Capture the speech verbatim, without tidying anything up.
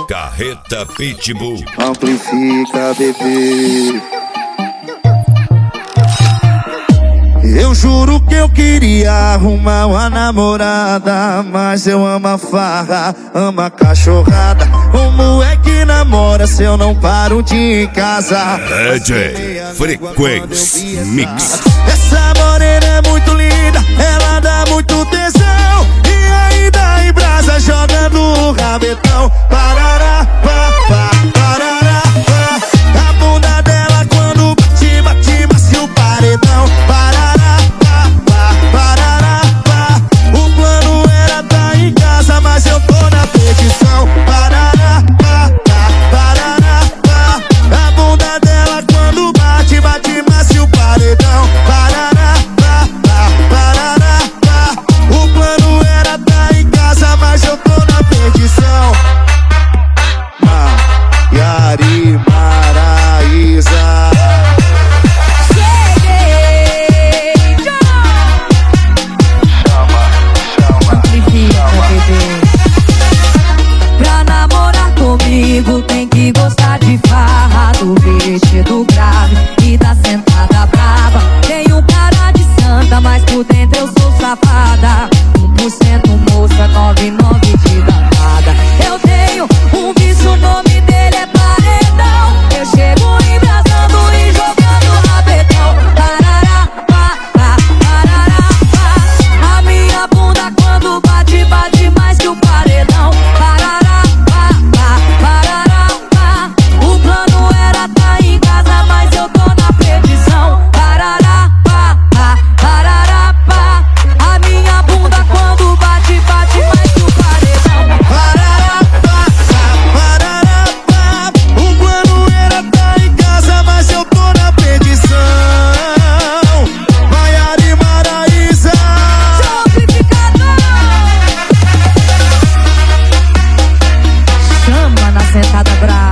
Carreta Pitbull. Amplifica, bebê. Eu juro que eu queria arrumar uma namorada, mas eu amo a farra, amo a cachorrada. Como é que namora se eu não paro de ir em casa? D J Frequência Mix. Essa morena é muito linda, ela dá muito tesão, e ainda em brasa jogando o rabetão. Parará, pá, pá, parará, pá. A bunda dela quando bate, bate, bate o paredão. Parará, pá, pá, parará, pá. O plano era tá em casa, mas eu tô na petição. Parará, pá, pá, parará, pá. A bunda dela quando bate, bate, bate o paredão. Parará, pá, pá, parará, pá. O plano era tá em casa, mas eu tô na petição. Yari Maraísa. Cheguei, chama, chama. Amplifica, bebê. Pra namorar comigo tem que gostar de farra, do beat, do grave e da sentada brava. Tenho cara de santa, mas por dentro eu sou safada. Um por cento moça, nove e nove de danada. Eu tenho um vício, o nome dele é paredão. Eu chego embrasando e jogando rabetão. Parará, pá, pá, parará, pá. A minha bunda quando bate, bate mais que o paredão. Parará, pá, pá, parará, pá. O plano era tá em casa, mas eu tô na petição. Parará, pá, pá, parará, pá. A minha bunda quando bate, bate mais que o paredão. Parará, pá, pá, parará, pá. O plano era tá em casa, mas eu tô na petição. Yari Maraísa. Chama na sentada brava.